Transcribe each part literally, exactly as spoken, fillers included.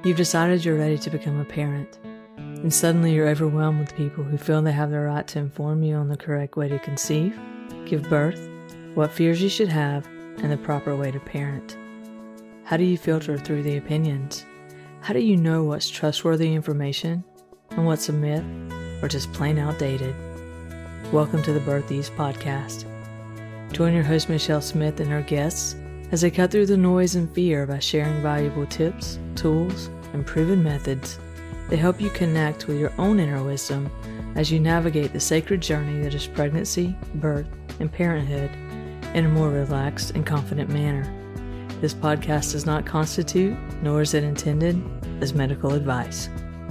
You've decided you're ready to become a parent, and suddenly you're overwhelmed with people who feel they have the right to inform you on the correct way to conceive, give birth, what fears you should have, and the proper way to parent. How do you filter through the opinions? How do you know what's trustworthy information and what's a myth or just plain outdated? Welcome to the Birth Ease podcast. Join your host Michelle Smith and her guests as they cut through the noise and fear by sharing valuable tips, tools, and proven methods that help you connect with your own inner wisdom as you navigate the sacred journey that is pregnancy, birth, and parenthood in a more relaxed and confident manner. This podcast does not constitute, nor is it intended, as medical advice.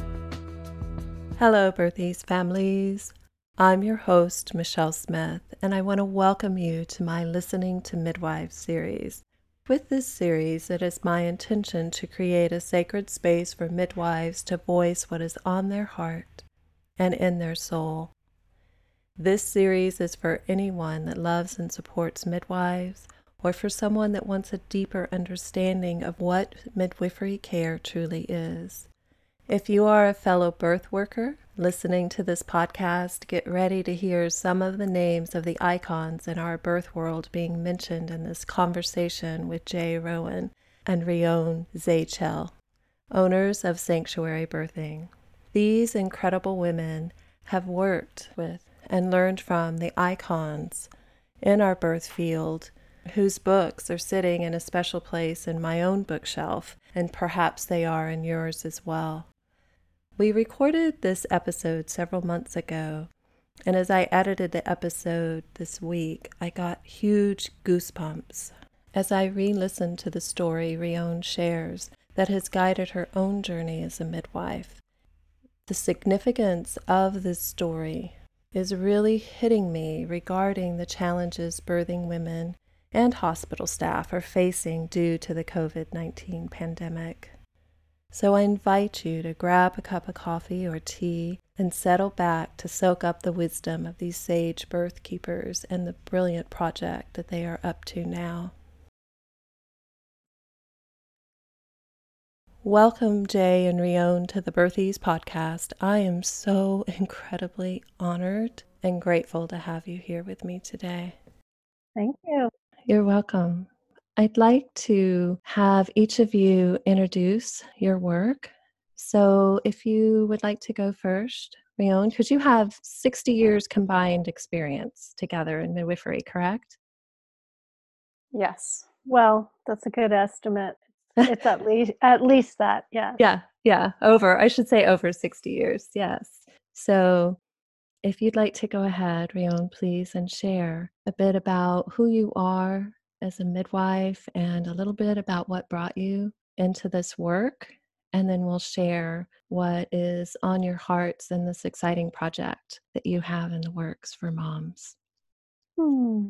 Hello, Birth Ease families. I'm your host, Michelle Smith, and I want to welcome you to my Listening to Midwives series. With this series, it is my intention to create a sacred space for midwives to voice what is on their heart and in their soul. This series is for anyone that loves and supports midwives, or for someone that wants a deeper understanding of what midwifery care truly is. If you are a fellow birth worker listening to this podcast, get ready to hear some of the names of the icons in our birth world being mentioned in this conversation with Jay Rowan and Rion Zachel, owners of Sanctuary Birthing. These incredible women have worked with and learned from the icons in our birth field, whose books are sitting in a special place in my own bookshelf, and perhaps they are in yours as well. We recorded this episode several months ago, and as I edited the episode this week, I got huge goosebumps as I re-listened to the story Rion shares that has guided her own journey as a midwife. The significance of this story is really hitting me regarding the challenges birthing women and hospital staff are facing due to the covid nineteen pandemic. So I invite you to grab a cup of coffee or tea and settle back to soak up the wisdom of these sage birth keepers and the brilliant project that they are up to now. Welcome, Jay and Rion, to the Birth Ease podcast. I am so incredibly honored and grateful to have you here with me today. Thank you. You're welcome. I'd like to have each of you introduce your work. So if you would like to go first, Rion, because you have sixty years combined experience together in midwifery, correct? Yes. Well, that's a good estimate. It's at least at least that, yeah. Yeah, yeah, over. I should say over sixty years, yes. So if you'd like to go ahead, Rion, please, and share a bit about who you are as a midwife and a little bit about what brought you into this work. And then we'll share what is on your hearts and this exciting project that you have in the works for moms. Hmm.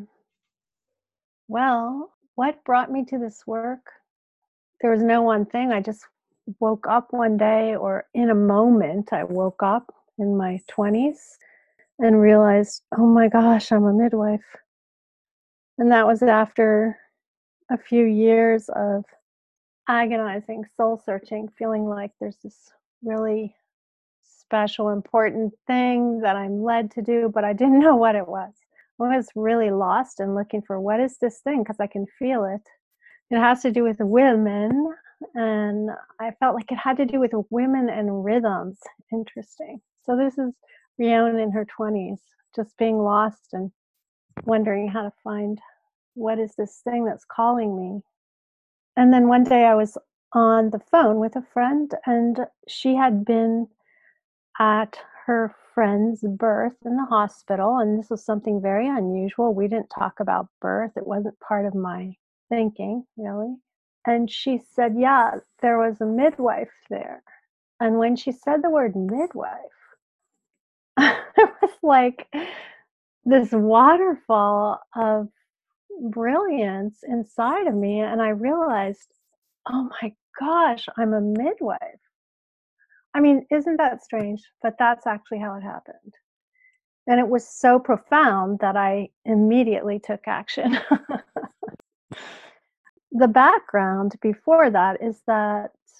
Well, what brought me to this work? There was no one thing. I just woke up one day, or in a moment, I woke up in my twenties and realized, oh my gosh, I'm a midwife. And that was after a few years of agonizing, soul searching, feeling like there's this really special, important thing that I'm led to do, but I didn't know what it was. I was really lost and looking for, what is this thing? Because I can feel it. It has to do with women, and I felt like it had to do with women and rhythms. Interesting. So this is Rion in her twenties, just being lost and wondering how to find, what is this thing that's calling me? And then one day I was on the phone with a friend, and she had been at her friend's birth in the hospital, and this was something very unusual. We didn't talk about birth. It wasn't part of my thinking, really. And she said, yeah, there was a midwife there. And when she said the word midwife, it was like this waterfall of brilliance inside of me, and I realized, oh my gosh, I'm a midwife. I mean, isn't that strange? But that's actually how it happened. And it was so profound that I immediately took action. The background before that is that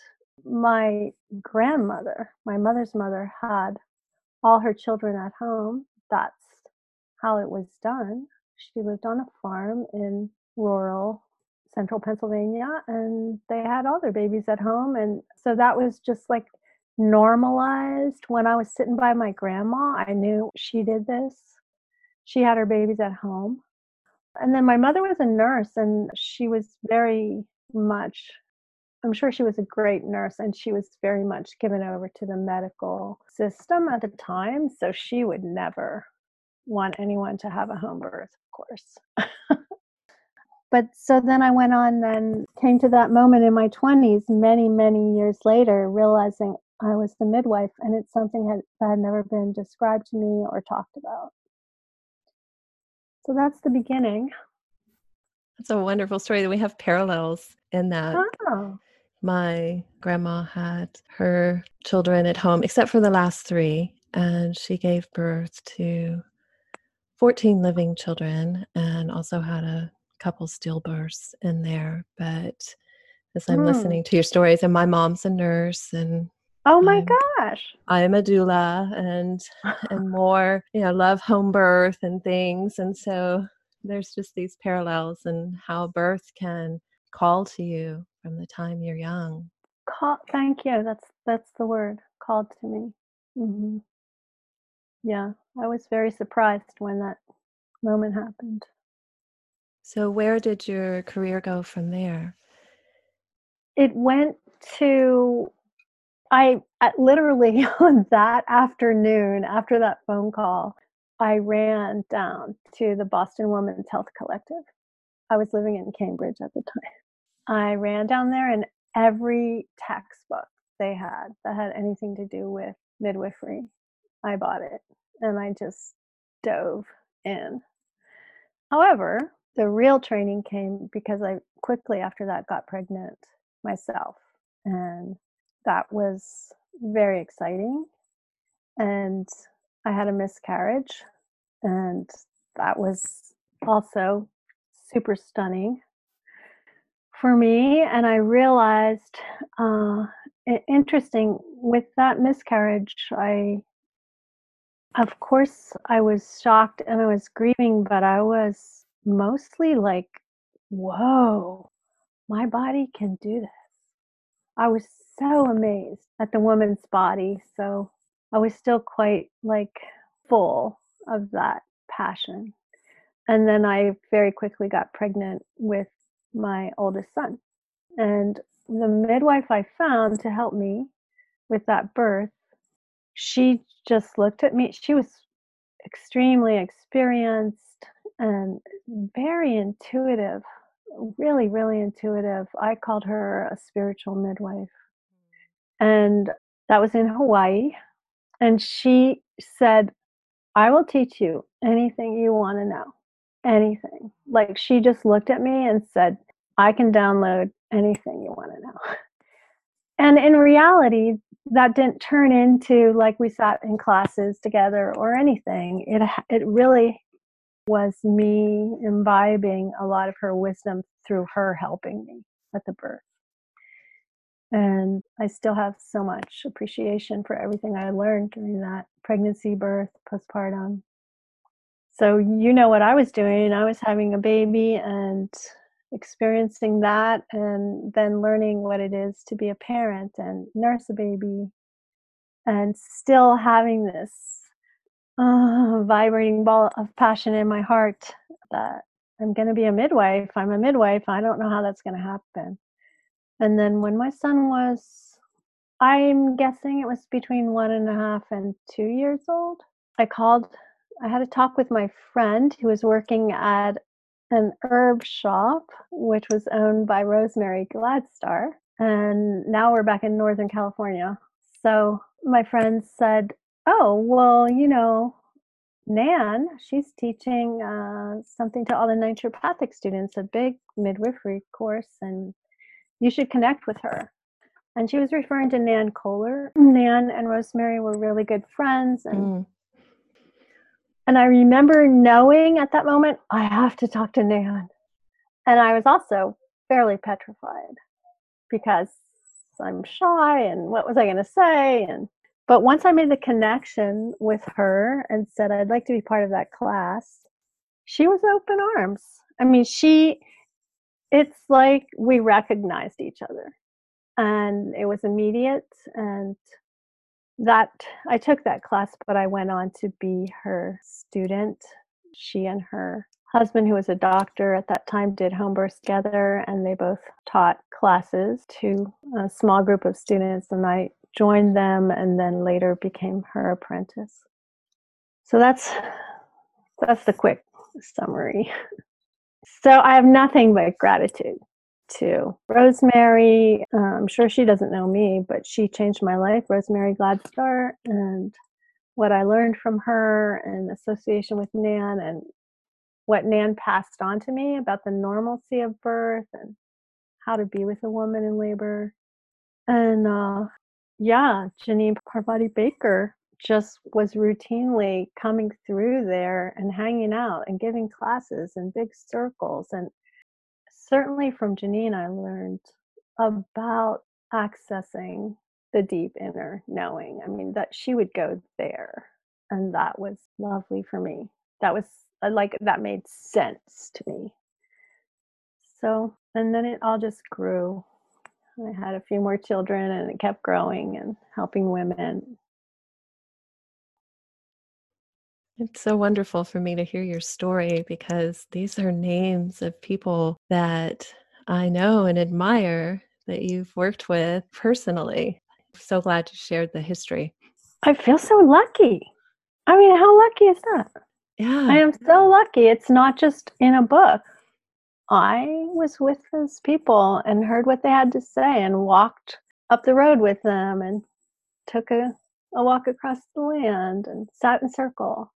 my grandmother, my mother's mother, had all her children at home. That's how it was done. She lived on a farm in rural central Pennsylvania, and they had all their babies at home. And so that was just like normalized. When I was sitting by my grandma, I knew she did this. She had her babies at home. And then my mother was a nurse, and she was very much, I'm sure she was a great nurse, and she was very much given over to the medical system at the time. So she would never want anyone to have a home birth, of course. But so then I went on and came to that moment in my twenties, many, many years later, realizing I was the midwife, and it's something had, that had never been described to me or talked about. So that's the beginning. That's a wonderful story that we have parallels in that. Oh. My grandma had her children at home, except for the last three, and she gave birth to fourteen living children and also had a couple stillbirths in there. But as I'm Mm. listening to your stories, and my mom's a nurse, and Oh my I'm, gosh. I'm a doula, and and more, you know, love home birth and things. And so there's just these parallels and how birth can call to you from the time you're young. Call, thank you. That's that's the word, called to me. Mm-hmm. Yeah, I was very surprised when that moment happened. So where did your career go from there? It went to, I uh, literally on that afternoon, after that phone call, I ran down to the Boston Women's Health Collective. I was living in Cambridge at the time. I ran down there, and every textbook they had that had anything to do with midwifery, I bought it, and I just dove in. However, the real training came because I quickly after that got pregnant myself, and that was very exciting. And I had a miscarriage, and that was also super stunning for me. And I realized, uh, interesting, with that miscarriage, I, of course, I was shocked and I was grieving, but I was mostly like, whoa, my body can do this. I was so amazed at the woman's body. So I was still quite like full of that passion. And then I very quickly got pregnant with my oldest son. And the midwife I found to help me with that birth, she just looked at me. She was extremely experienced and very intuitive, really, really intuitive. I called her a spiritual midwife. And that was in Hawaii. And she said, I will teach you anything you want to know. Anything. Like, she just looked at me and said, I can download anything you want to know. And in reality, that didn't turn into like we sat in classes together or anything. It it really was me imbibing a lot of her wisdom through her helping me at the birth. And I still have so much appreciation for everything I learned during that pregnancy, birth, postpartum. So you know what I was doing. I was having a baby and experiencing that, and then learning what it is to be a parent and nurse a baby, and still having this uh, vibrating ball of passion in my heart that I'm going to be a midwife. I'm a midwife. I don't know how that's going to happen. And then when my son was, I'm guessing it was between one and a half and two years old, I called, I had a talk with my friend who was working at an herb shop, which was owned by Rosemary Gladstar. And now we're back in Northern California. So my friend said, oh, well, you know, Nan, she's teaching uh, something to all the naturopathic students, a big midwifery course, and you should connect with her. And she was referring to Nan Kohler. Nan and Rosemary were really good friends. And mm. and I remember knowing at that moment, I have to talk to Nan. And I was also fairly petrified because I'm shy and what was I going to say? And but once I made the connection with her and said I'd like to be part of that class, she was open arms. I mean, she it's like we recognized each other, and it was immediate. And that I took that class, but I went on to be her student. She and her husband, who was a doctor at that time, did home births together, and they both taught classes to a small group of students, and I joined them and then later became her apprentice. So that's that's the quick summary. So I have nothing but gratitude to Rosemary. Uh, I'm sure she doesn't know me, but she changed my life, Rosemary Gladstar, and what I learned from her in association with Nan, and what Nan passed on to me about the normalcy of birth and how to be with a woman in labor. And uh, yeah, Janine Parvati Baker just was routinely coming through there and hanging out and giving classes in big circles. And certainly from Janine, I learned about accessing the deep inner knowing. I mean, that she would go there, and that was lovely for me. That was like, that made sense to me. So, and then it all just grew. I had a few more children, and it kept growing and helping women. It's so wonderful for me to hear your story, because these are names of people that I know and admire that you've worked with personally. I'm so glad you shared the history. I feel so lucky. I mean, how lucky is that? Yeah. I am so lucky. It's not just in a book. I was with those people and heard what they had to say and walked up the road with them and took a, a walk across the land and sat in circle.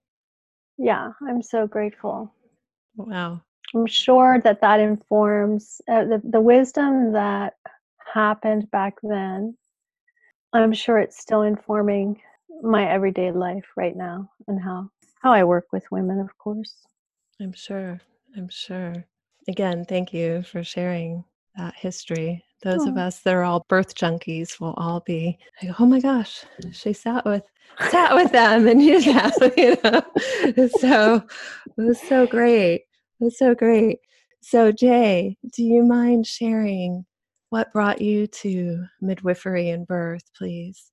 Yeah, I'm so grateful. Wow. I'm sure that that informs uh, the, the wisdom that happened back then. I'm sure it's still informing my everyday life right now, and how, how I work with women, of course. I'm sure. I'm sure. Again, thank you for sharing that history. Those of Oh. us that are all birth junkies will all be like, oh my gosh, she sat with sat with them and knew that, you know. So it was so great. It was so great. So Jay, do you mind sharing what brought you to midwifery and birth, please?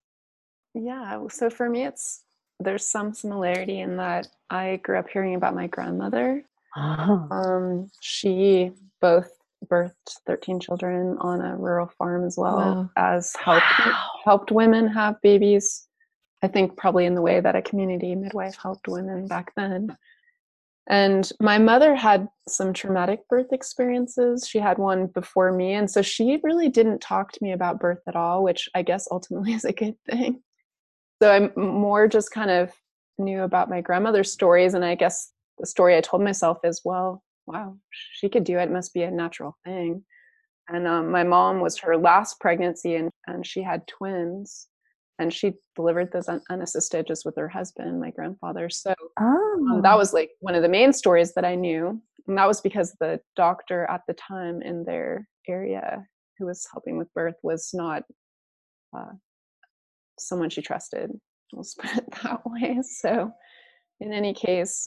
Yeah, so for me, it's there's some similarity in that I grew up hearing about my grandmother. Oh. Um, she both birthed thirteen children on a rural farm, as well Wow. as helped Wow. helped women have babies. I think probably in the way that a community midwife helped women back then. And my mother had some traumatic birth experiences. She had one before me, and so she really didn't talk to me about birth at all, which I guess ultimately is a good thing. So I more just kind of knew about my grandmother's stories, and I guess the story I told myself is, well, wow, she could do it. It must be a natural thing. And um, my mom was her last pregnancy, and, and she had twins, and she delivered those un- unassisted just with her husband, my grandfather. So um, that Oh. was like one of the main stories that I knew. And that was because the doctor at the time in their area who was helping with birth was not uh, someone she trusted. Let's put it that way. So in any case,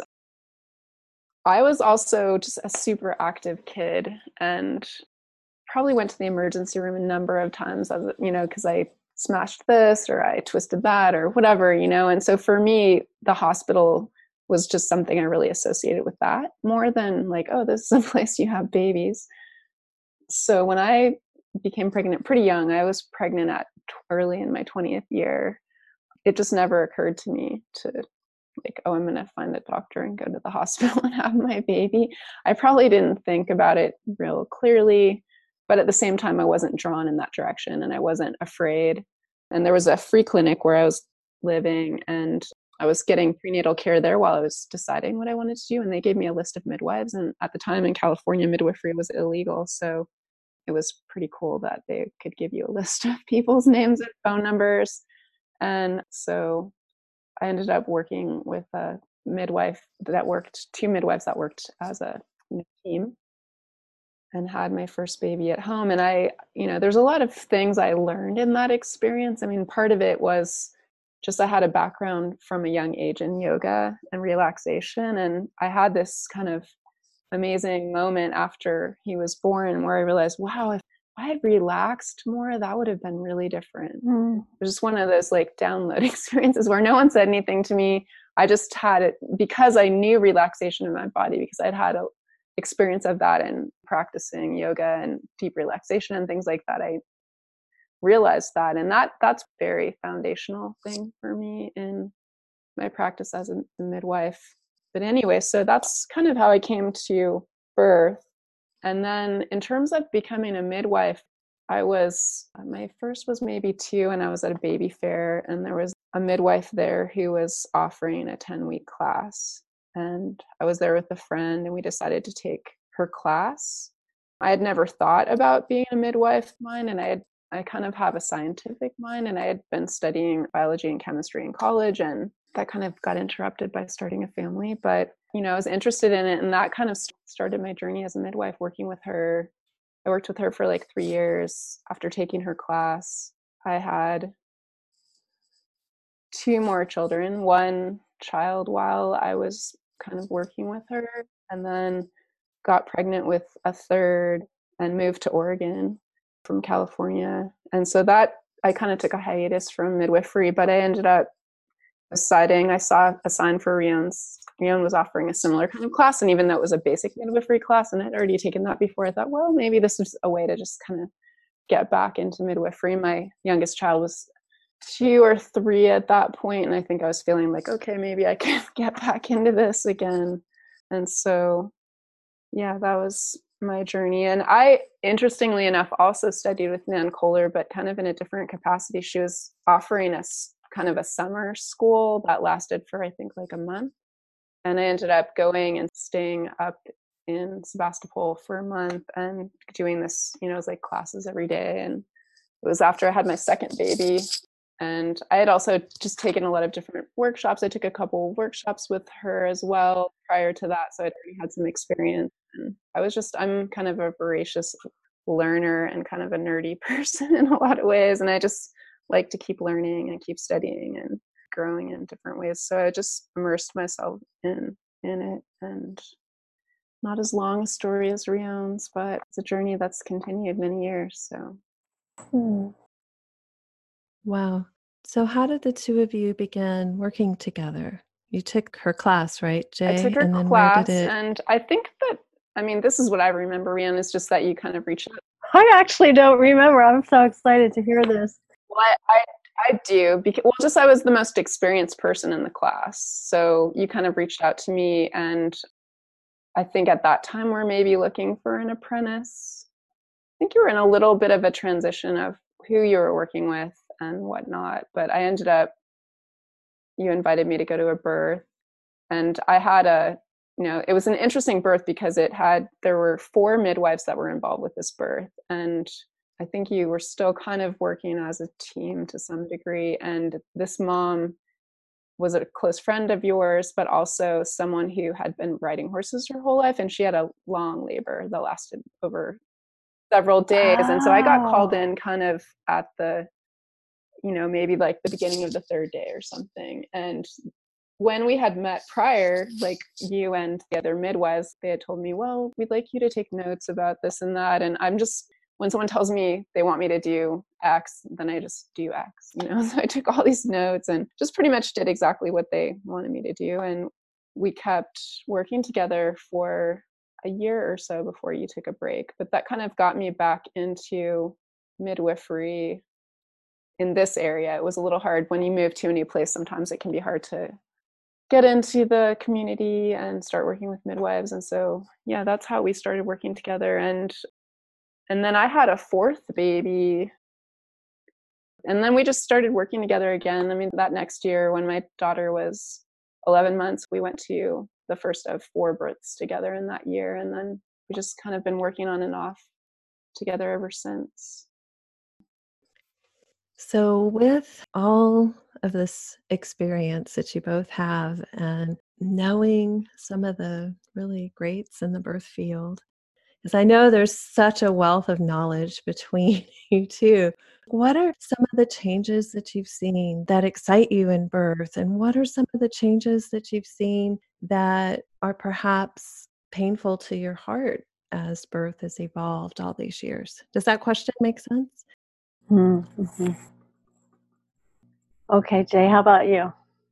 I was also just a super active kid, and probably went to the emergency room a number of times, as you know, because I smashed this or I twisted that or whatever, you know. And so for me, the hospital was just something I really associated with that, more than like, oh, this is a place you have babies. So when I became pregnant pretty young, I was pregnant at early in my twentieth year. It just never occurred to me to like, oh, I'm going to find a doctor and go to the hospital and have my baby. I probably didn't think about it real clearly, but at the same time, I wasn't drawn in that direction, and I wasn't afraid. And there was a free clinic where I was living, and I was getting prenatal care there while I was deciding what I wanted to do. And they gave me a list of midwives. And at the time in California, midwifery was illegal. So it was pretty cool that they could give you a list of people's names and phone numbers. And so I ended up working with a midwife that worked, two midwives that worked as a team. and had my first baby at home. And I, you know, there's a lot of things I learned in that experience. I mean, part of it was just I had a background from a young age in yoga and relaxation. And I had this kind of amazing moment after he was born where I realized, wow, if I had relaxed more, that would have been really different. Mm. It was just one of those like download experiences where no one said anything to me. I just had it because I knew relaxation in my body, because I'd had a experience of that and practicing yoga and deep relaxation and things like that. I realized that, and that that's a very foundational thing for me in my practice as a midwife. But anyway, so that's kind of how I came to birth. And then in terms of becoming a midwife, I was, my first was maybe two, and I was at a baby fair, and there was a midwife there who was offering a ten week class. And I was there with a friend, and we decided to take her class. I had never thought about being a midwife mind, and I had I kind of have a scientific mind, and I had been studying biology and chemistry in college, and that kind of got interrupted by starting a family. But, you know, I was interested in it, and that kind of started my journey as a midwife, working with her. I worked with her for like three years. After taking her class, I had two more children, one child while I was kind of working with her, and then got pregnant with a third and moved to Oregon from California. And so that I kind of took a hiatus from midwifery, but I ended up deciding, I saw a sign for Rion's. Rion was offering a similar kind of class, and even though it was a basic midwifery class and I'd already taken that before, I thought, well, maybe this is a way to just kind of get back into midwifery. My youngest child was two or three at that point, and I think I was feeling like, okay, maybe I can get back into this again. And so, yeah, that was my journey. And I, interestingly enough, also studied with Nan Kohler, but kind of in a different capacity. She was offering us kind of a summer school that lasted for, I think, like a month. And I ended up going and staying up in Sebastopol for a month and doing this, you know, it was like classes every day. And it was after I had my second baby. And I had also just taken a lot of different workshops. I took a couple workshops with her as well prior to that. So I'd already had some experience. And I was just, I'm kind of a voracious learner and kind of a nerdy person in a lot of ways. And I just like to keep learning and keep studying and growing in different ways. So I just immersed myself in in it. And not as long a story as Rion's, but it's a journey that's continued many years. So. Hmm. Wow. So how did the two of you begin working together? You took her class, right, I took Jay? her And then where did class, it? and I think that, I mean, this is what I remember, Rian, is just that you kind of reached out. I actually don't remember. I'm so excited to hear this. Well, I, I, I do, because, well, just I was the most experienced person in the class. So you kind of reached out to me, and I think at that time we're maybe looking for an apprentice. I think you were in a little bit of a transition of who you were working with and whatnot, but I ended up, you invited me to go to a birth, and I had a, you know, it was an interesting birth because it had, there were four midwives that were involved with this birth, and I think you were still kind of working as a team to some degree. And this mom was a close friend of yours, but also someone who had been riding horses her whole life, and she had a long labor that lasted over several days. Oh. And so I got called in kind of at the, you know, maybe like the beginning of the third day or something. And when we had met prior, like you and the other midwives, they had told me, well, we'd like you to take notes about this and that. And I'm just, when someone tells me they want me to do X, then I just do X, you know? So I took all these notes and just pretty much did exactly what they wanted me to do. And we kept working together for a year or so before you took a break. But that kind of got me back into midwifery in this area. It was a little hard when you move to a new place. Sometimes it can be hard to get into the community and start working with midwives. And so, yeah, that's how we started working together. And and then I had a fourth baby. And then we just started working together again. I mean, that next year when my daughter was eleven months, we went to the first of four births together in that year. And then we just kind of been working on and off together ever since. So, with all of this experience that you both have and knowing some of the really greats in the birth field, Because I know there's such a wealth of knowledge between you two. What are some of the changes that you've seen that excite you in birth? And what are some of the changes that you've seen that are perhaps painful to your heart as birth has evolved all these years? Does that question make sense? Mm-hmm. Okay, Jay, how about you?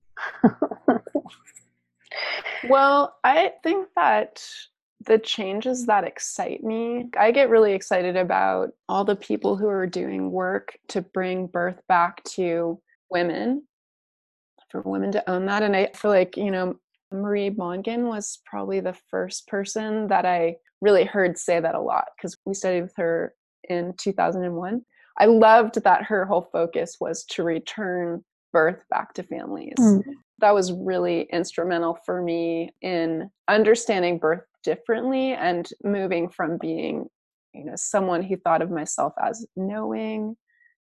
Well, I think that the changes that excite me, I get really excited about all the people who are doing work to bring birth back to women, for women to own that. And I feel like, you know, Marie Mongan was probably the first person that I really heard say that a lot, because we studied with her in two thousand one. I loved that her whole focus was to return birth back to families. Mm. That was really instrumental for me in understanding birth differently and moving from being, you know, someone who thought of myself as knowing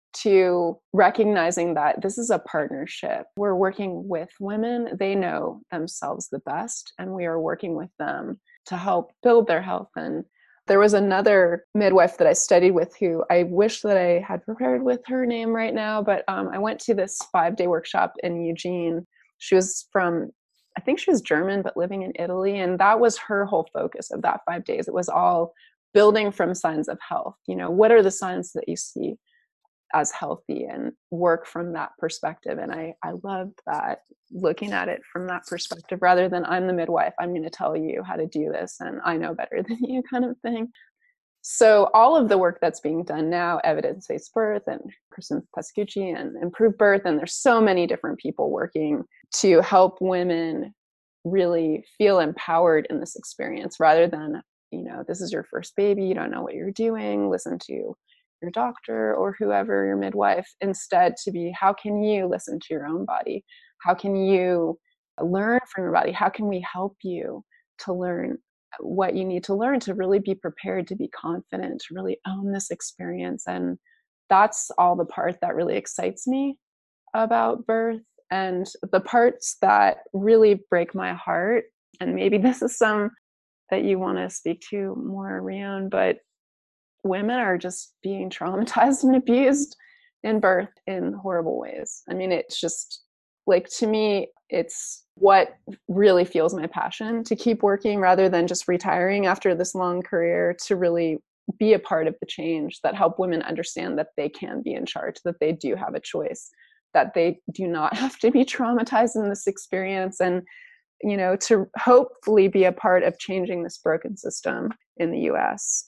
to recognizing that this is a partnership. We're working with women. They know themselves the best, and we are working with them to help build their health. And there was another midwife that I studied with who I wish that I had prepared with her name right now, but um, I went to this five-day workshop in Eugene. She was from, I think she was German, but living in Italy. And that was her whole focus of that five days. It was all building from signs of health. You know, what are the signs that you see as healthy, and work from that perspective. And I, I loved that, looking at it from that perspective, rather than I'm the midwife, I'm going to tell you how to do this and I know better than you kind of thing. So all of the work that's being done now, evidence-based birth and Kristen Pascucci and Improved Birth, and there's so many different people working to help women really feel empowered in this experience, rather than, you know, this is your first baby, you don't know what you're doing, listen to your doctor or whoever, your midwife. Instead, to be, how can you listen to your own body? How can you learn from your body? How can we help you to learn what you need to learn to really be prepared, to be confident, to really own this experience? And that's all the part that really excites me about birth. And the parts that really break my heart, and maybe this is some that you want to speak to more, Rion, but women are just being traumatized and abused in birth in horrible ways. I mean, it's just like, to me, it's what really fuels my passion to keep working, rather than just retiring after this long career, to really be a part of the change that help women understand that they can be in charge, that they do have a choice, that they do not have to be traumatized in this experience, and, you know, to hopefully be a part of changing this broken system in the U S.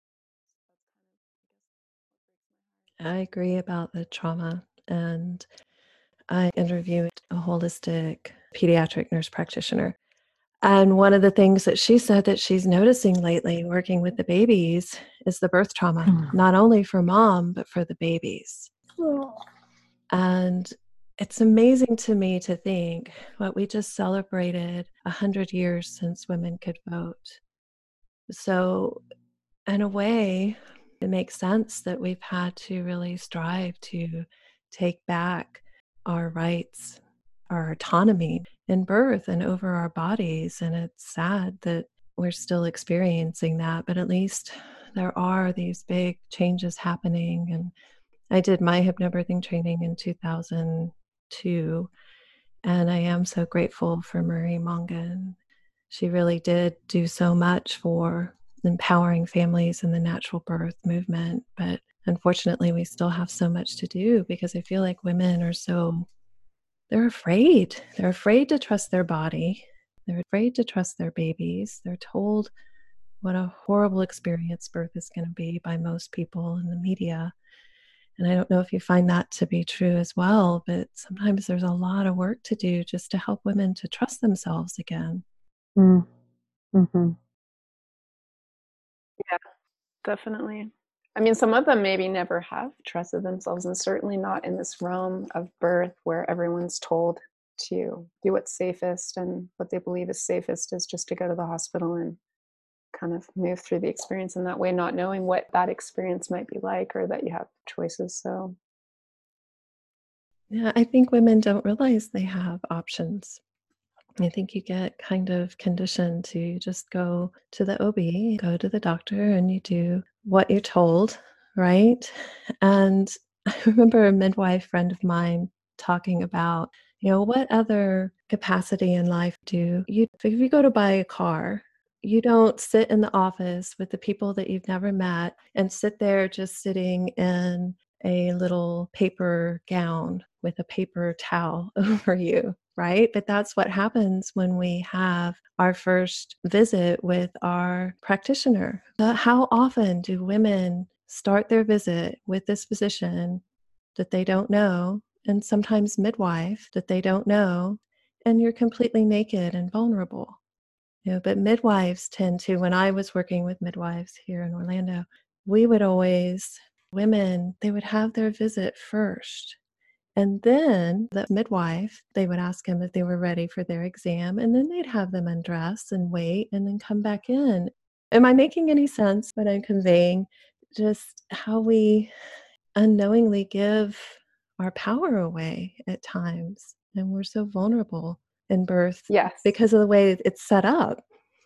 I agree about the trauma. And I interviewed a holistic pediatric nurse practitioner. And one of the things that she said that she's noticing lately working with the babies is the birth trauma, mm. not only for mom, but for the babies. Oh. And it's amazing to me to think what we just celebrated a hundred years since women could vote. So in a way, it makes sense that we've had to really strive to take back our rights, our autonomy in birth and over our bodies. And it's sad that we're still experiencing that, but at least there are these big changes happening. And I did my hypnobirthing training in two thousand two, and I am so grateful for Marie Mongan. She really did do so much for empowering families in the natural birth movement. But unfortunately, we still have so much to do, because I feel like women are so, they're afraid. They're afraid to trust their body. They're afraid to trust their babies. They're told what a horrible experience birth is going to be by most people in the media. And I don't know if you find that to be true as well, but sometimes there's a lot of work to do just to help women to trust themselves again. Mm. Mm-hmm. Yeah, definitely. I mean, some of them maybe never have trusted themselves, and certainly not in this realm of birth where everyone's told to do what's safest, and what they believe is safest is just to go to the hospital and kind of move through the experience in that way, not knowing what that experience might be like, or that you have choices. So yeah, I think women don't realize they have options. I think you get kind of conditioned to just go to the O B, go to the doctor, and you do what you're told, right? And I remember a midwife friend of mine talking about, you know, what other capacity in life do you, if you go to buy a car, you don't sit in the office with the people that you've never met and sit there just sitting in a little paper gown with a paper towel over you, right? But that's what happens when we have our first visit with our practitioner. Uh, how often do women start their visit with this physician that they don't know, and sometimes midwife that they don't know, and you're completely naked and vulnerable? You know, but midwives tend to, when I was working with midwives here in Orlando, we would always, women, they would have their visit first. And then the midwife, they would ask them if they were ready for their exam, and then they'd have them undress and wait and then come back in. Am I making any sense when I'm conveying just how we unknowingly give our power away at times? And we're so vulnerable in birth Yes, because of the way it's set up.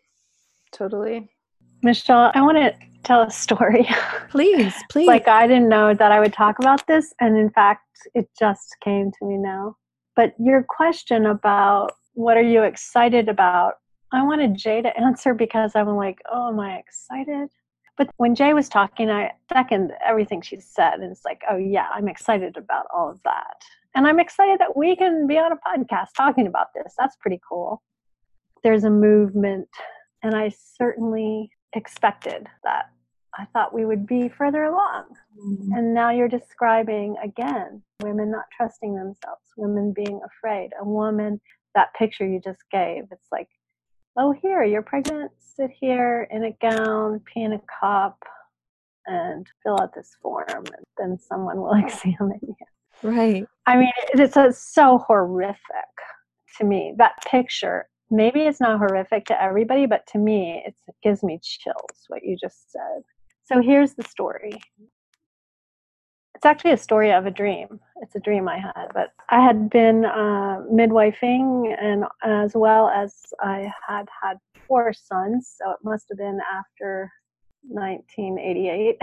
totally. Michelle, I want to tell a story. Please, please. Like, I didn't know that I would talk about this, and in fact, it just came to me now. But your question about what are you excited about, I wanted Jay to answer because I'm like, oh, am I excited? But when Jay was talking, I second everything she said, and it's like, oh yeah, I'm excited about all of that. And I'm excited that we can be on a podcast talking about this. That's pretty cool. There's a movement, and I certainly expected that. I thought we would be further along. Mm-hmm. And now you're describing, again, women not trusting themselves, women being afraid. A woman, that picture you just gave, it's like, oh, here, you're pregnant, sit here in a gown, pee in a cup, and fill out this form, and then someone will examine you. Right. I mean, it's a, so horrific to me, that picture. Maybe it's not horrific to everybody, but to me, it's, it gives me chills, what you just said. So here's the story. It's actually a story of a dream. It's a dream I had, but I had been uh, midwifing, and as well as I had had four sons, so it must have been after nineteen eighty-eight.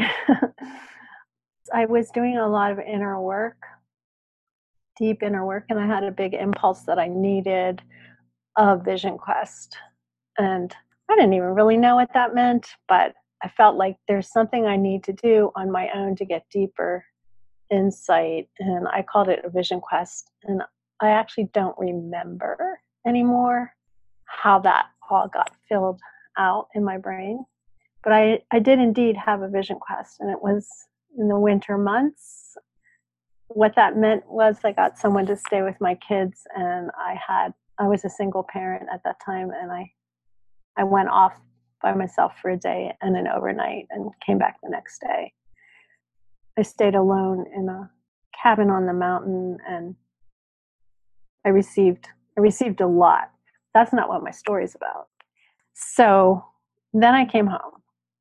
I was doing a lot of inner work, deep inner work, and I had a big impulse that I needed a vision quest. And I didn't even really know what that meant, but I felt like there's something I need to do on my own to get deeper insight, and I called it a vision quest. And I actually don't remember anymore how that all got filled out in my brain, but I, I did indeed have a vision quest, and it was in the winter months. What that meant was I got someone to stay with my kids, and I had I was a single parent at that time, and I I went off by myself for a day and an overnight and came back the next day. I stayed alone in a cabin on the mountain, and I received I received a lot. That's not what my story's about. So then I came home,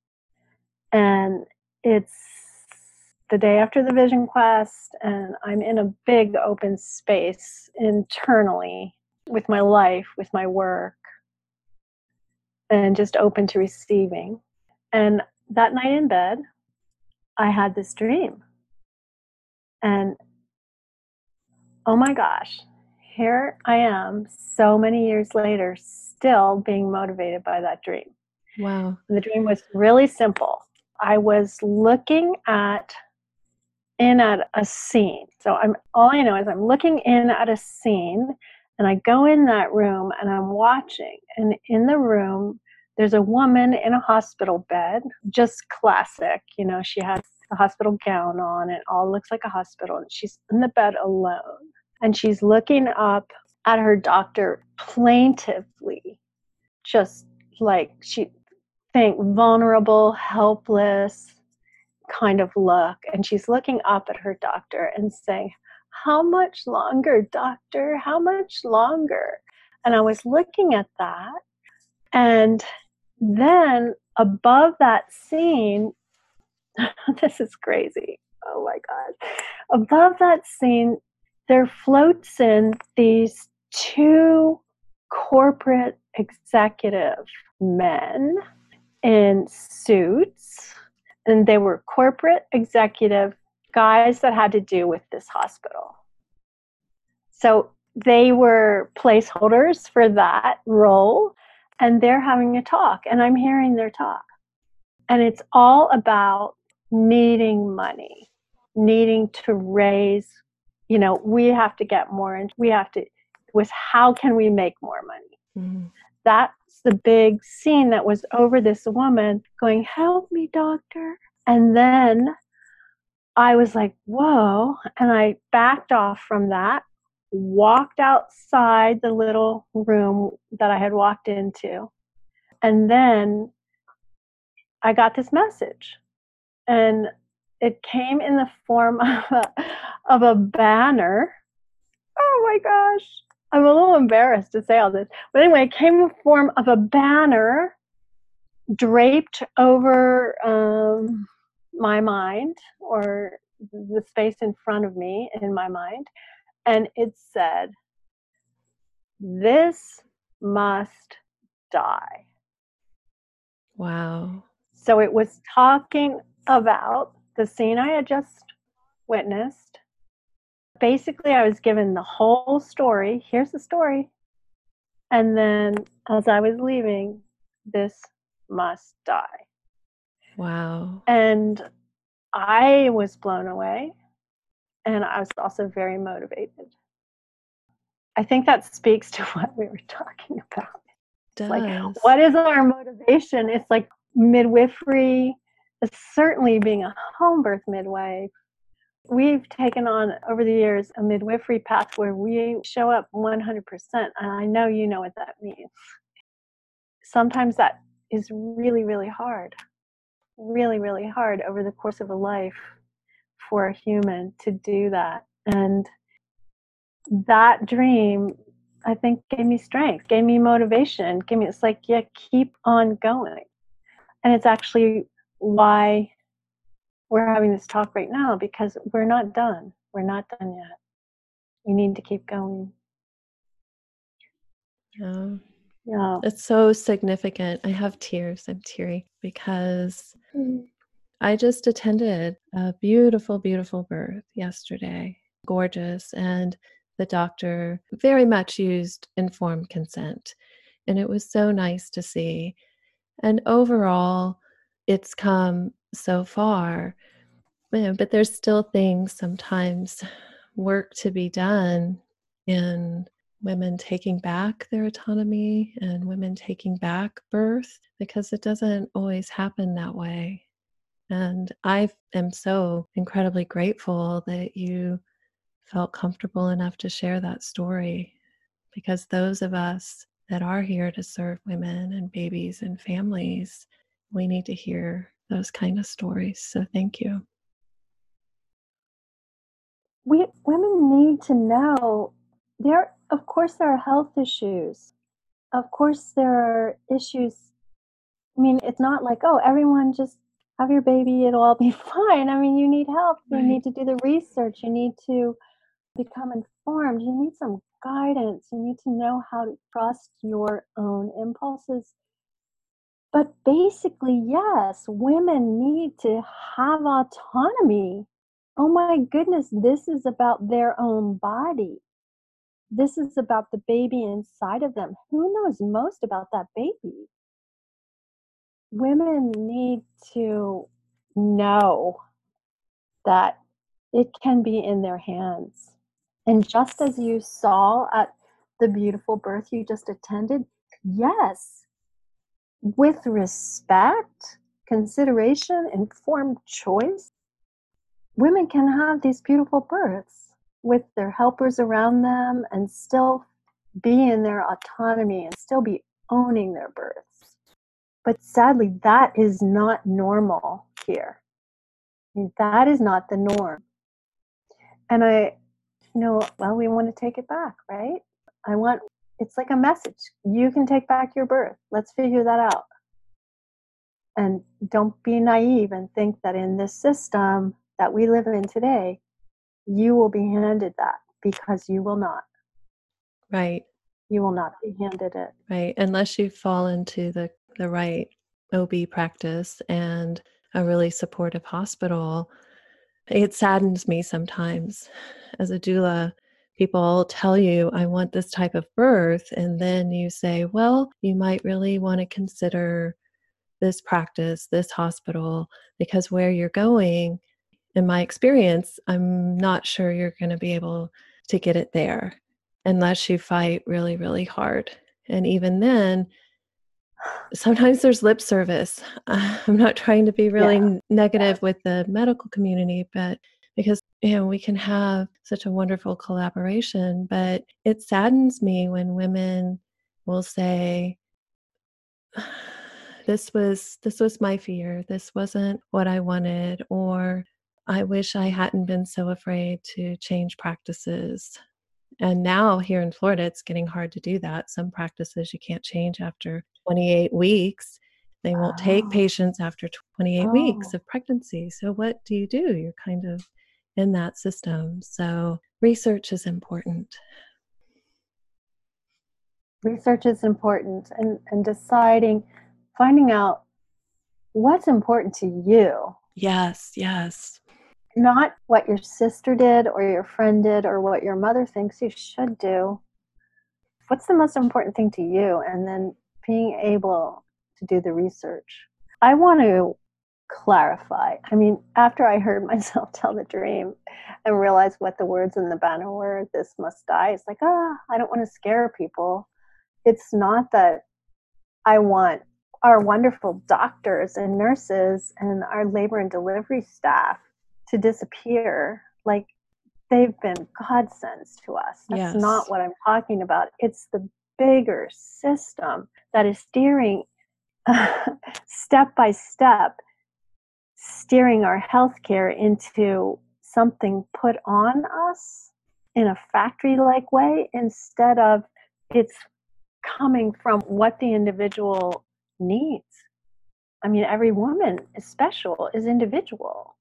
and it's the day after the vision quest, and I'm in a big open space internally with my life, with my work, and just open to receiving. And that night in bed, I had this dream. And oh my gosh, here I am so many years later, still being motivated by that dream. Wow. And the dream was really simple. I was looking at in at a scene. So I'm all I know is I'm looking in at a scene, and I go in that room and I'm watching. And in the room, there's a woman in a hospital bed, just classic. You know, she has a hospital gown on. It all looks like a hospital. And she's in the bed alone. And she's looking up at her doctor plaintively, just like she think vulnerable, helpless kind of look. And she's looking up at her doctor and saying, how much longer, doctor? How much longer? And I was looking at that. And then above that scene, this is crazy. Oh my God. Above that scene, there floats in these two corporate executive men in suits, and they were corporate executive guys that had to do with this hospital. So they were placeholders for that role, and they're having a talk, and I'm hearing their talk. And it's all about needing money, needing to raise, you know, we have to get more, and we have to, was how can we make more money? Mm-hmm. That's the big scene that was over this woman going, help me, doctor. And then I was like, whoa. And I backed off from that, walked outside the little room that I had walked into. And then I got this message. And it came in the form of a, of a banner. Oh my gosh. I'm a little embarrassed to say all this. But anyway, it came in the form of a banner draped over um, my mind, or the space in front of me in my mind. And it said, this must die. Wow. So it was talking about the scene I had just witnessed. Basically, I was given the whole story. Here's the story. And then as I was leaving, this must die. Wow. And I was blown away. And I was also very motivated. I think that speaks to what we were talking about. Does. Like, what is our motivation? It's like midwifery, certainly being a home birth midwife. We've taken on over the years a midwifery path where we show up one hundred percent. And I know you know what that means. Sometimes that is really, really hard. Really, really hard over the course of a life for a human to do that. And that dream, I think, gave me strength, gave me motivation, gave me, it's like, yeah, keep on going. And it's actually why we're having this talk right now, because we're not done. We're not done yet. We need to keep going. Yeah. Yeah. It's so significant. I have tears. I'm teary because mm. I just attended a beautiful, beautiful birth yesterday. Gorgeous. And the doctor very much used informed consent. And it was so nice to see. And overall, it's come so far. But there's still things, sometimes work to be done in women taking back their autonomy and women taking back birth, because it doesn't always happen that way. And I am so incredibly grateful that you felt comfortable enough to share that story, because those of us that are here to serve women and babies and families, we need to hear those kind of stories. So thank you. We women need to know there, of course, there are health issues. Of course, there are issues. I mean, it's not like, oh, everyone just have your baby, it'll all be fine. I mean, you need help. You right. need to do the research. You need to become informed. You need some guidance. You need to know how to trust your own impulses. But basically, yes, women need to have autonomy. Oh my goodness, this is about their own body. This is about the baby inside of them. Who knows most about that baby? Women need to know that it can be in their hands. And just as you saw at the beautiful birth you just attended, yes, with respect, consideration, informed choice, women can have these beautiful births with their helpers around them and still be in their autonomy and still be owning their births. But sadly, that is not normal here. I mean, that is not the norm. And I, you know, well, we want to take it back, right? I want, it's like a message. You can take back your birth. Let's figure that out. And don't be naive and think that in this system that we live in today, you will be handed that, because you will not. Right. you will not be handed it. Right. Unless you fall into the, the right O B practice and a really supportive hospital. It saddens me sometimes as a doula. People tell you, I want this type of birth. And then you say, well, you might really want to consider this practice, this hospital, because where you're going, in my experience, I'm not sure you're going to be able to get it there unless you fight really, really hard. And even then, sometimes there's lip service. Uh, I'm not trying to be really Yeah. n- negative with the medical community, but because you know we can have such a wonderful collaboration, but it saddens me when women will say, "This was this was my fear. This wasn't what I wanted," or "I wish I hadn't been so afraid to change practices." And now here in Florida, it's getting hard to do that. Some practices you can't change after twenty-eight weeks. They won't take Oh, patients after twenty-eight weeks oh. of pregnancy. So what do you do? You're kind of in that system. So research is important. Research is important, and, and deciding, finding out what's important to you, Yes, yes. not what your sister did or your friend did or what your mother thinks you should do. What's the most important thing to you? And then being able to do the research. I want to clarify. I mean, after I heard myself tell the dream and realized what the words in the banner were, this must die, it's like, ah, I don't want to scare people. It's not that I want our wonderful doctors and nurses and our labor and delivery staff to disappear. Like, they've been godsends to us. That's Yes. not what I'm talking about. It's the bigger system that is steering step by step, steering our healthcare into something put on us in a factory-like way instead of it's coming from what the individual needs. I mean, every woman is special, is individual.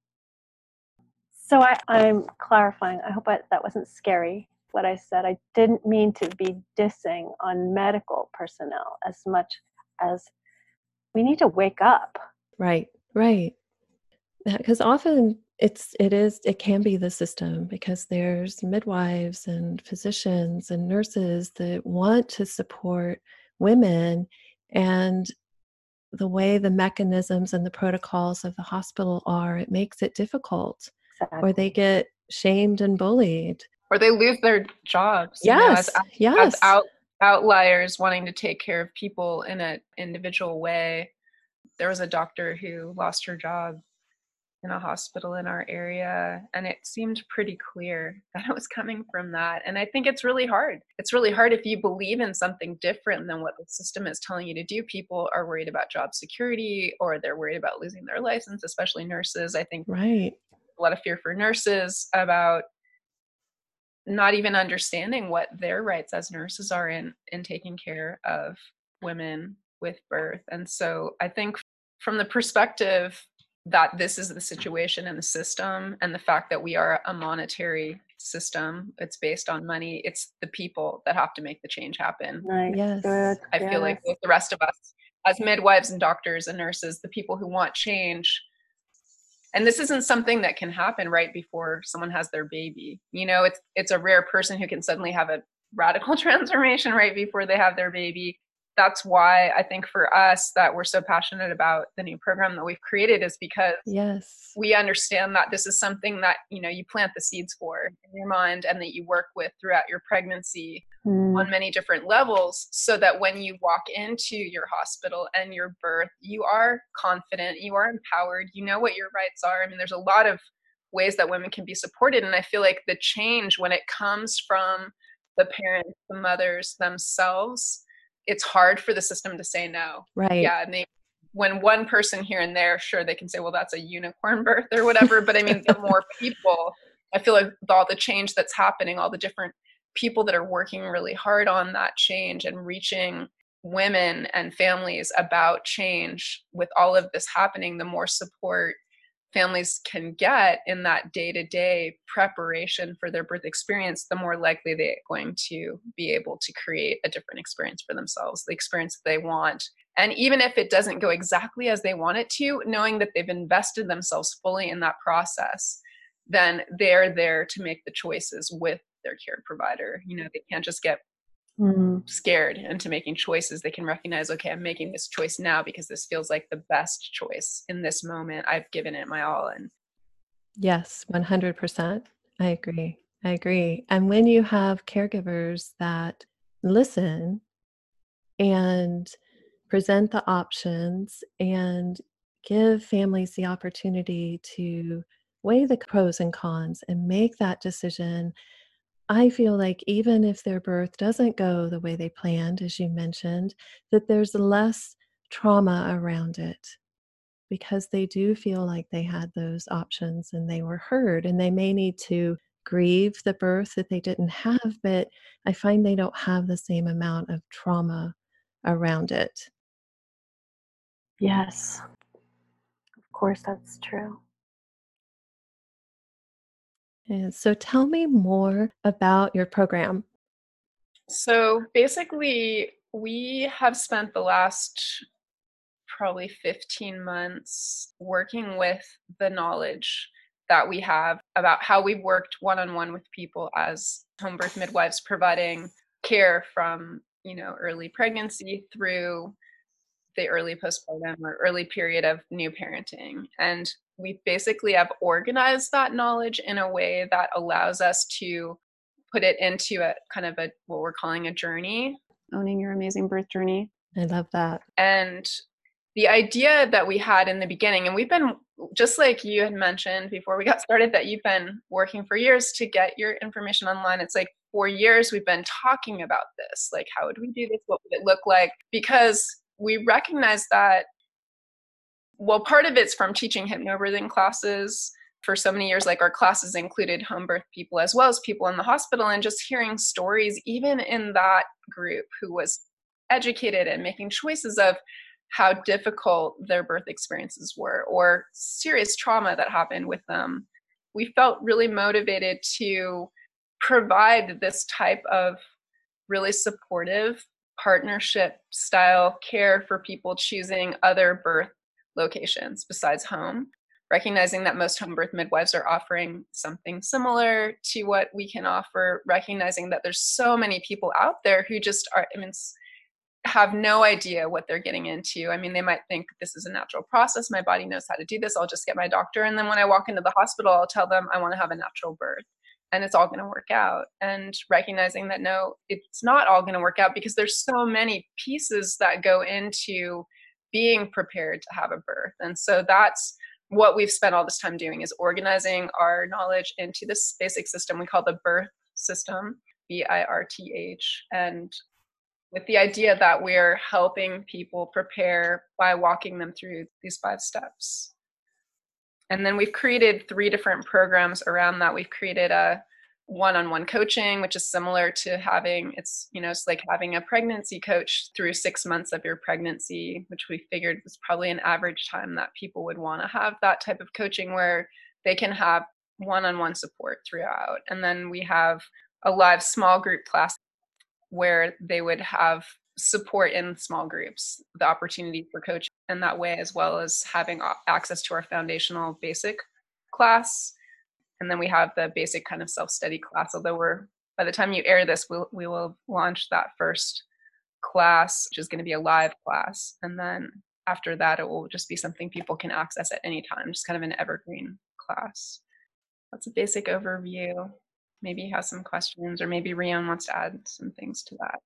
So I, I'm clarifying. I hope I, that wasn't scary, what I said. I didn't mean to be dissing on medical personnel as much as we need to wake up. Right, right. Because often it's it is it can be the system because there's midwives and physicians and nurses that want to support women, and the way the mechanisms and the protocols of the hospital are, it makes it difficult, or they Exactly. get shamed and bullied. Or they lose their jobs, you know, as Yes, as yes. out, outliers wanting to take care of people in an individual way. There was a doctor who lost her job in a hospital in our area, and it seemed pretty clear that it was coming from that. And I think it's really hard. It's really hard if you believe in something different than what the system is telling you to do. People are worried about job security, or they're worried about losing their license, especially nurses. I think Right. a lot of fear for nurses about not even understanding what their rights as nurses are in in taking care of women with birth. And so I think from the perspective that this is the situation in the system, and the fact that we are a monetary system, it's based on money, it's the people that have to make the change happen. Nice. Yes. Good. I feel like with the rest of us as midwives and doctors and nurses, the people who want change, and this isn't something that can happen right before someone has their baby. You know, it's it's a rare person who can suddenly have a radical transformation right before they have their baby. That's why I think for us that we're so passionate about the new program that we've created, is because Yes. we understand that this is something that, you know, you plant the seeds for in your mind, and that you work with throughout your pregnancy Mm. on many different levels, so that when you walk into your hospital and your birth, you are confident, you are empowered, you know what your rights are. I mean, there's a lot of ways that women can be supported. And I feel like the change, when it comes from the parents, the mothers themselves, it's hard for the system to say no. Right. Yeah. And they, when one person here and there, sure, they can say, well, that's a unicorn birth or whatever. But I mean, the more people, I feel like with all the change that's happening, all the different people that are working really hard on that change and reaching women and families about change, with all of this happening, the more support families can get in that day-to-day preparation for their birth experience, the more likely they're going to be able to create a different experience for themselves, the experience that they want. And even if it doesn't go exactly as they want it to, knowing that they've invested themselves fully in that process, then they're there to make the choices with their care provider. You know, they can't just get Mm. scared into making choices. They can recognize, okay, I'm making this choice now because this feels like the best choice in this moment. I've given it my all. And Yes, one hundred percent. I agree. I agree. And when you have caregivers that listen and present the options and give families the opportunity to weigh the pros and cons and make that decision, I feel like even if their birth doesn't go the way they planned, as you mentioned, that there's less trauma around it because they do feel like they had those options and they were heard, and they may need to grieve the birth that they didn't have, but I find they don't have the same amount of trauma around it. Yes, of course, that's true. And so tell me more about your program. so basically, we have spent the last probably fifteen months working with the knowledge that we have about how we've worked one-on-one with people as home birth midwives, providing care from, you know, early pregnancy through the early postpartum or early period of new parenting. And we basically have organized that knowledge in a way that allows us to put it into a kind of a what we're calling a journey, owning your amazing birth journey. I love that. And the idea that we had in the beginning, and we've been, just like you had mentioned before we got started, that you've been working for years to get your information online. It's like for years we've been talking about this. Like, how would we do this? What would it look like? Because we recognize that, well, part of it's from teaching hypnobirthing classes for so many years. Like, our classes included home birth people as well as people in the hospital, and just hearing stories, even in that group who was educated and making choices, of how difficult their birth experiences were or serious trauma that happened with them. We felt really motivated to provide this type of really supportive partnership style care for people choosing other birth locations besides home, recognizing that most home birth midwives are offering something similar to what we can offer, recognizing that there's so many people out there who just are, I mean, have no idea what they're getting into. I mean, they might think this is a natural process. My body knows how to do this. I'll just get my doctor. And then when I walk into the hospital, I'll tell them I want to have a natural birth and it's all going to work out. And recognizing that, no, it's not all going to work out because there's so many pieces that go into being prepared to have a birth. And so that's what we've spent all this time doing, is organizing our knowledge into this basic system we call the birth system, B I R T H. And with the idea that we're helping people prepare by walking them through these five steps. And then we've created three different programs around that. We've created a one-on-one coaching, which is similar to having, it's, you know, it's like having a pregnancy coach through six months of your pregnancy, which we figured was probably an average time that people would want to have that type of coaching, where they can have one-on-one support throughout. And then we have a live small group class where they would have support in small groups, the opportunity for coaching in that way, as well as having access to our foundational basic class. And then we have the basic kind of self-study class, although we're, by the time you air this, we'll, we will launch that first class, which is going to be a live class. And then after that, it will just be something people can access at any time, just kind of an evergreen class. That's a basic overview. Maybe you have some questions, or maybe Rion wants to add some things to that.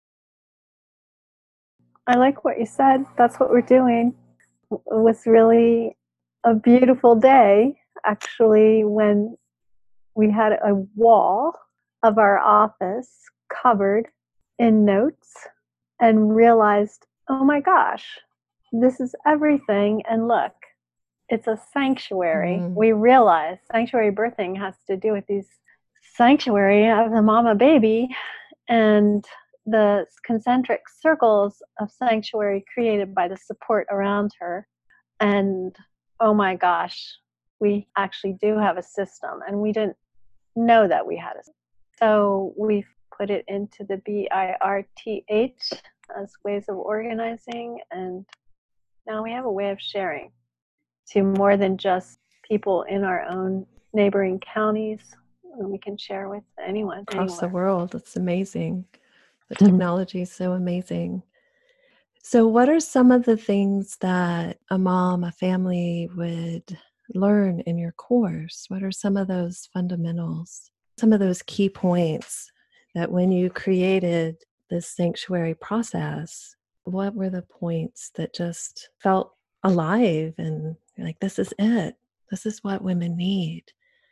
I like what you said. That's what we're doing. It was really a beautiful day, actually, when we had a wall of our office covered in notes and realized, oh my gosh, this is everything. And look, it's a sanctuary. Mm. We realize sanctuary birthing has to do with these sanctuary of the mama baby and the concentric circles of sanctuary created by the support around her. And oh my gosh, we actually do have a system, and we didn't know that we had a system. So we've put it into the B I R T H as ways of organizing, and now we have a way of sharing to more than just people in our own neighboring counties. And we can share with anyone Across the anywhere. world. It's amazing. The technology is so amazing. So what are some of the things that a mom, a family would learn in your course? What are some of those fundamentals, some of those key points that when you created this sanctuary process, what were the points that just felt alive and you're like, this is it? This is what women need.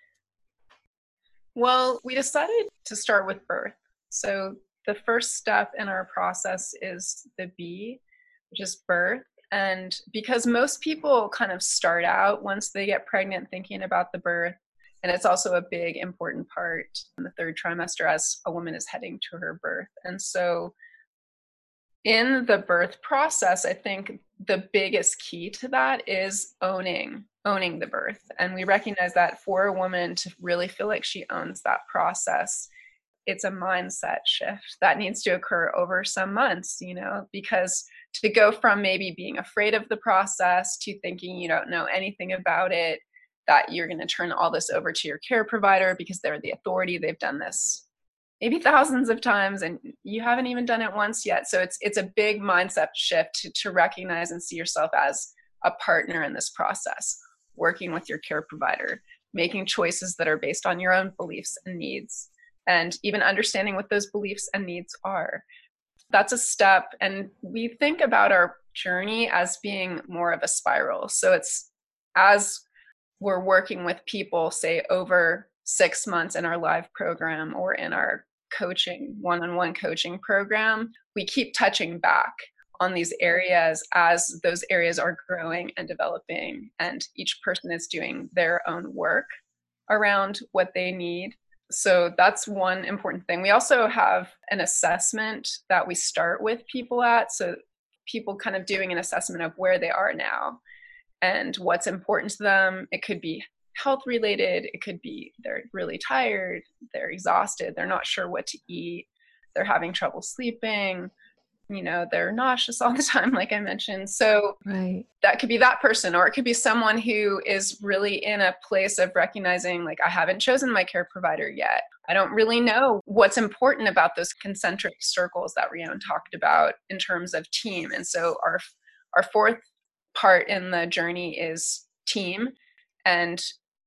Well, we decided to start with birth. So the first step in our process is the B, which is birth. And because most people kind of start out once they get pregnant thinking about the birth, and it's also a big important part in the third trimester as a woman is heading to her birth. And so in the birth process, I think the biggest key to that is owning, owning the birth. And we recognize that for a woman to really feel like she owns that process, it's a mindset shift that needs to occur over some months, you know, because to go from maybe being afraid of the process to thinking you don't know anything about it, that you're going to turn all this over to your care provider because they're the authority, they've done this maybe thousands of times and you haven't even done it once yet. So it's it's a big mindset shift to, to recognize and see yourself as a partner in this process, working with your care provider, making choices that are based on your own beliefs and needs, and even understanding what those beliefs and needs are. That's a step. And we think about our journey as being more of a spiral. So it's as we're working with people, say over six months in our live program or in our coaching, one-on-one coaching program, we keep touching back on these areas as those areas are growing and developing, and each person is doing their own work around what they need. So that's one important thing. We also have an assessment that we start with people at, so people kind of doing an assessment of where they are now and what's important to them. It could be health related. It could be they're really tired, they're exhausted, they're not sure what to eat, they're having trouble sleeping, you know, they're nauseous all the time, like I mentioned. So right. That could be that person, or it could be someone who is really in a place of recognizing, like, I haven't chosen my care provider yet. I don't really know what's important about those concentric circles that Rion talked about in terms of team. And so our our fourth part in the journey is team. And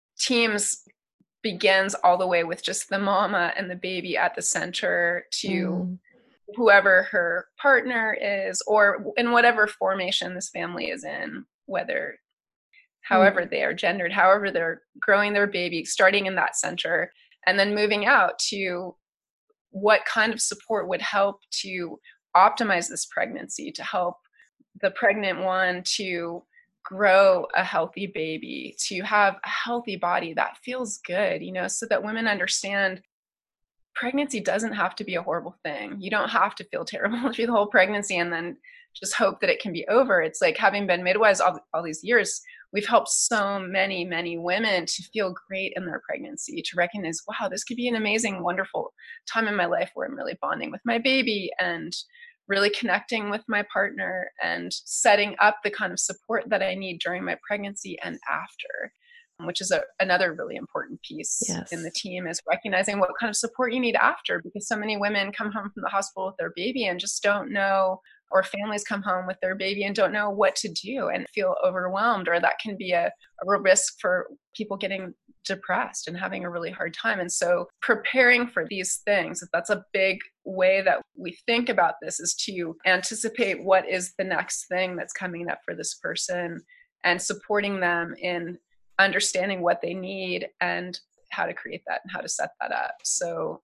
teams begins all the way with just the mama and the baby at the center to mm. whoever her partner is, or in whatever formation this family is in, whether however mm. they are gendered, however they're growing their baby, starting in that center, and then moving out to what kind of support would help to optimize this pregnancy, to help the pregnant one to grow a healthy baby, to have a healthy body that feels good, you know, so that women understand pregnancy doesn't have to be a horrible thing. You don't have to feel terrible through the whole pregnancy and then just hope that it can be over. It's like, having been midwives all, all these years, we've helped so many, many women to feel great in their pregnancy, to recognize, wow, this could be an amazing, wonderful time in my life where I'm really bonding with my baby and really connecting with my partner and setting up the kind of support that I need during my pregnancy and after, which is a, another really important piece yes. in the team, is recognizing what kind of support you need after, because so many women come home from the hospital with their baby and just don't know, or families come home with their baby and don't know what to do and feel overwhelmed, or that can be a, a real risk for people getting depressed and having a really hard time. And so preparing for these things, that's a big way that we think about this, is to anticipate what is the next thing that's coming up for this person and supporting them in understanding what they need and how to create that and how to set that up. So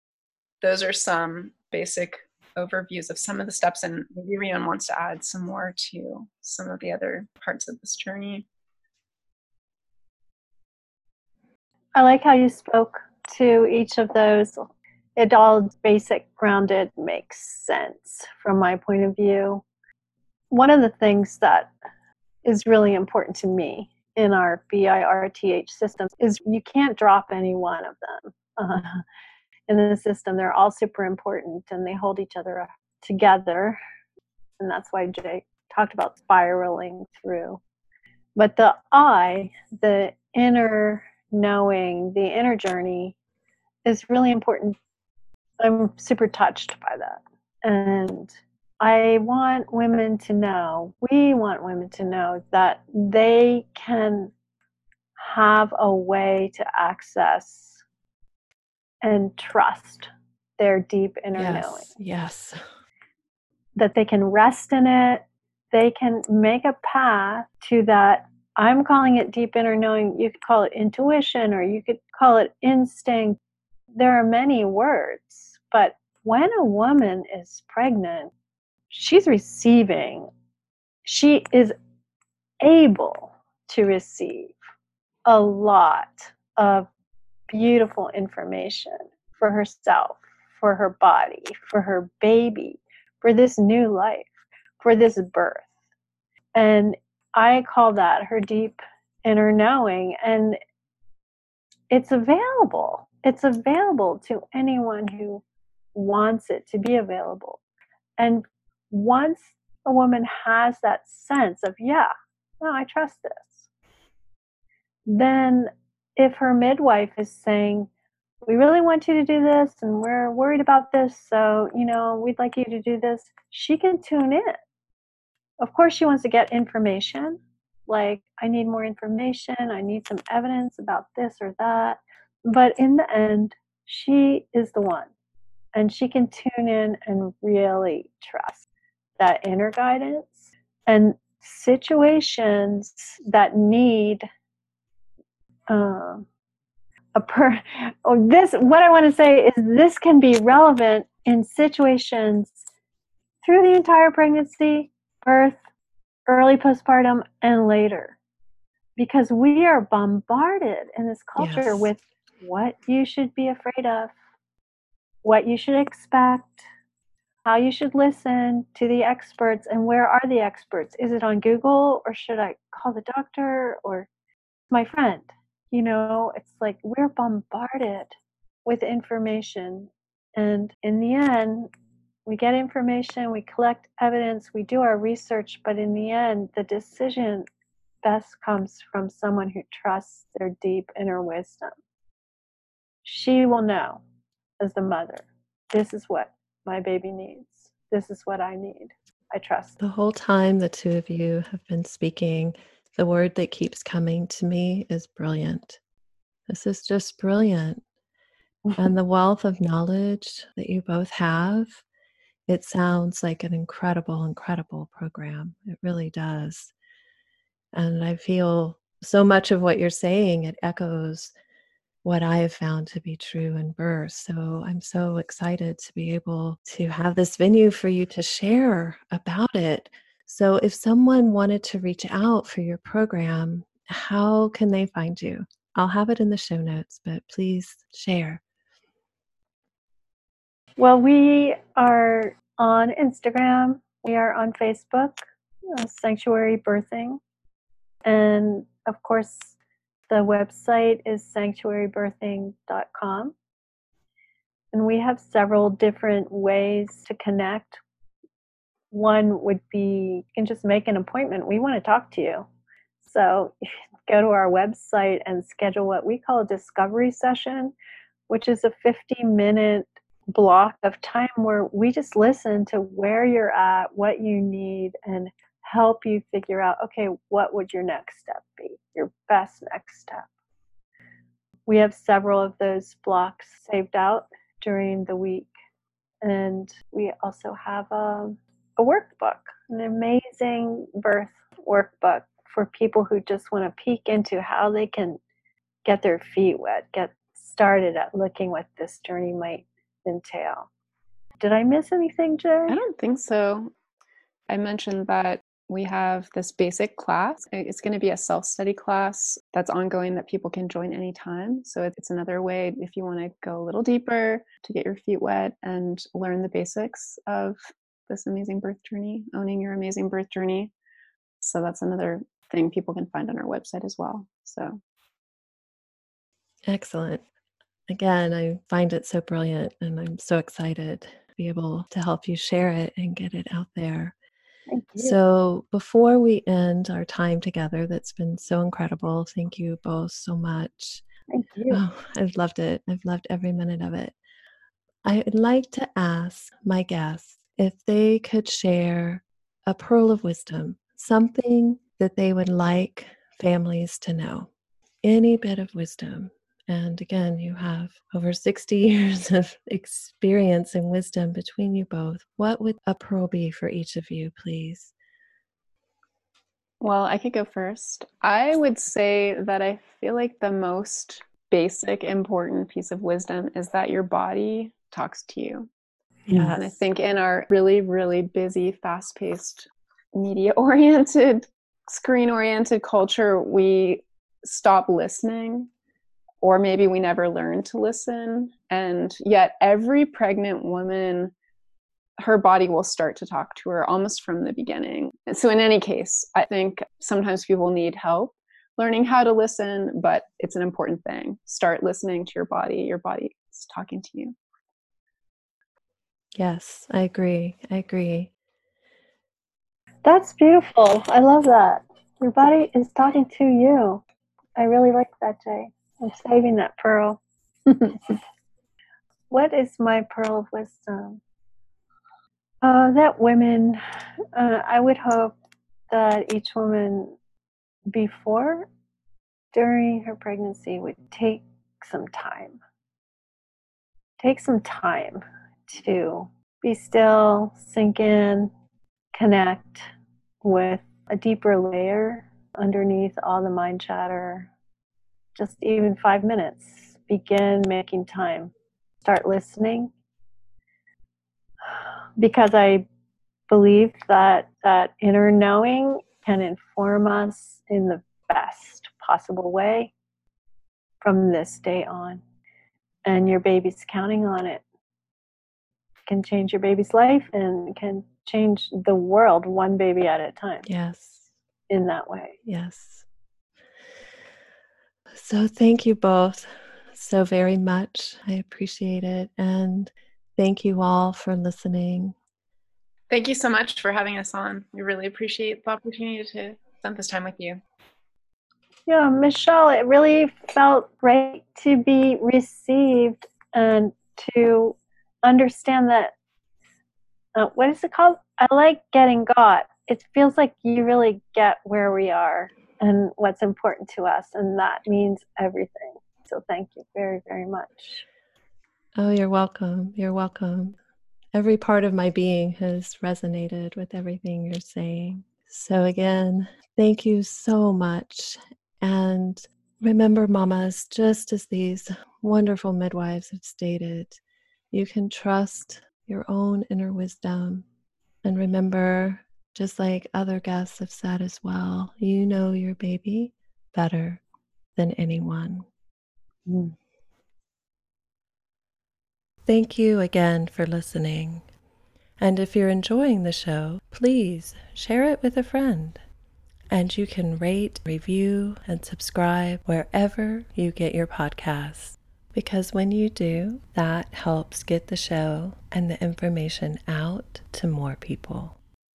those are some basic overviews of some of the steps, and maybe Rion wants to add some more to some of the other parts of this journey. I like how you spoke to each of those. It all basic, grounded, makes sense from my point of view. One of the things that is really important to me in our B I R T H systems is you can't drop any one of them uh, in the system. They're all super important and they hold each other together. And that's why Jay talked about spiraling through. But the I, the inner knowing, the inner journey is really important. I'm super touched by that. And I want women to know, we want women to know that they can have a way to access and trust their deep inner Yes, knowing. yes. That they can rest in it. They can make a path to that. I'm calling it deep inner knowing. You could call it intuition or you could call it instinct. There are many words, but when a woman is pregnant, she's receiving, she is able to receive a lot of beautiful information for herself, for her body, for her baby, for this new life, for this birth. And I call that her deep inner knowing. And it's available. It's available to anyone who wants it to be available. And once a woman has that sense of, yeah, no, I trust this, then if her midwife is saying, we really want you to do this and we're worried about this, so, you know, we'd like you to do this, she can tune in. Of course, she wants to get information, like, I need more information, I need some evidence about this or that. But in the end, she is the one. And she can tune in and really trust that inner guidance. And situations that need uh, a per oh, this, what I want to say is this can be relevant in situations through the entire pregnancy, birth, early postpartum, and later. Because we are bombarded in this culture Yes. with what you should be afraid of, what you should expect, how you should listen to the experts, and where are the experts? Is it on Google, or should I call the doctor or my friend? You know, it's like we're bombarded with information. And in the end, we get information, we collect evidence, we do our research, but in the end, the decision best comes from someone who trusts their deep inner wisdom. She will know, as the mother, this is what my baby needs. This is what I need. I trust. The whole time the two of you have been speaking, the word that keeps coming to me is brilliant. This is just brilliant. And the wealth of knowledge that you both have, it sounds like an incredible, incredible program. It really does. And I feel so much of what you're saying, it echoes what I have found to be true in birth. So I'm so excited to be able to have this venue for you to share about it. So if someone wanted to reach out for your program, how can they find you? I'll have it in the show notes, but please share. Well, we are on Instagram. We are on Facebook, uh, Sanctuary Birthing. And of course, the website is sanctuary birthing dot com. And we have several different ways to connect. One would be, you can just make an appointment. We want to talk to you. So go to our website and schedule what we call a discovery session, which is a fifty minute block of time where we just listen to where you're at, what you need, and help you figure out, okay, what would your next step be, your best next step. We have several of those blocks saved out during the week. And we also have a, a workbook, an amazing birth workbook for people who just want to peek into how they can get their feet wet, get started at looking what this journey might entail. Did I miss anything, Jay? I don't think so. I mentioned that we have this basic class. It's going to be a self-study class that's ongoing that people can join anytime. So it's another way if you want to go a little deeper to get your feet wet and learn the basics of this amazing birth journey, owning your amazing birth journey. So that's another thing people can find on our website as well. So excellent. Again, I find it so brilliant, and I'm so excited to be able to help you share it and get it out there. Thank you. So before we end our time together, that's been so incredible. Thank you both so much. Thank you. Oh, I've loved it. I've loved every minute of it. I'd like to ask my guests if they could share a pearl of wisdom, something that they would like families to know, any bit of wisdom. And again, you have over sixty years of experience and wisdom between you both. What would a pearl be for each of you, please? Well, I could go first. I would say that I feel like the most basic, important piece of wisdom is that your body talks to you. Yes. And I think in our really, really busy, fast-paced, media-oriented, screen-oriented culture, we stop listening, or maybe we never learn to listen. And yet every pregnant woman, her body will start to talk to her almost from the beginning. And so in any case, I think sometimes people need help learning how to listen, but it's an important thing. Start listening to your body. Your body is talking to you. Yes, I agree. I agree. That's beautiful. I love that. Your body is talking to you. I really like that, Jay. I'm saving that pearl. What is my pearl of wisdom? Uh, that women, uh, I would hope that each woman before, during her pregnancy would take some time. Take some time to be still, sink in, connect with a deeper layer underneath all the mind chatter. Just even five minutes. Begin making time. Start listening. Because I believe that that inner knowing can inform us in the best possible way from this day on. And your baby's counting on it. It can change your baby's life and can change the world one baby at a time. Yes. In that way. Yes. So thank you both so very much. I appreciate it. And thank you all for listening. Thank you so much for having us on. We really appreciate the opportunity to spend this time with you. Yeah, Michelle, it really felt great to be received and to understand that, uh, what is it called? I like getting got. It feels like you really get where we are and what's important to us, and that means everything. So thank you very, very much. Oh, you're welcome. You're welcome. Every part of my being has resonated with everything you're saying. So again, thank you so much. And remember, mamas, just as these wonderful midwives have stated, you can trust your own inner wisdom. And remember, just like other guests have said as well, you know your baby better than anyone. Mm. Thank you again for listening. And if you're enjoying the show, please share it with a friend. And you can rate, review, and subscribe wherever you get your podcasts. Because when you do, that helps get the show and the information out to more people.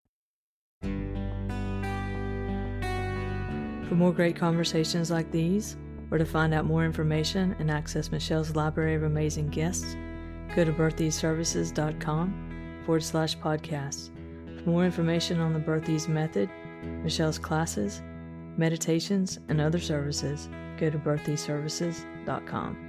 For more great conversations like these, or to find out more information and access Michelle's library of amazing guests, go to birtheseservices.com forward slash podcasts. For more information on the Birthes method, Michelle's classes, meditations, and other services, go to birtheservices dot com.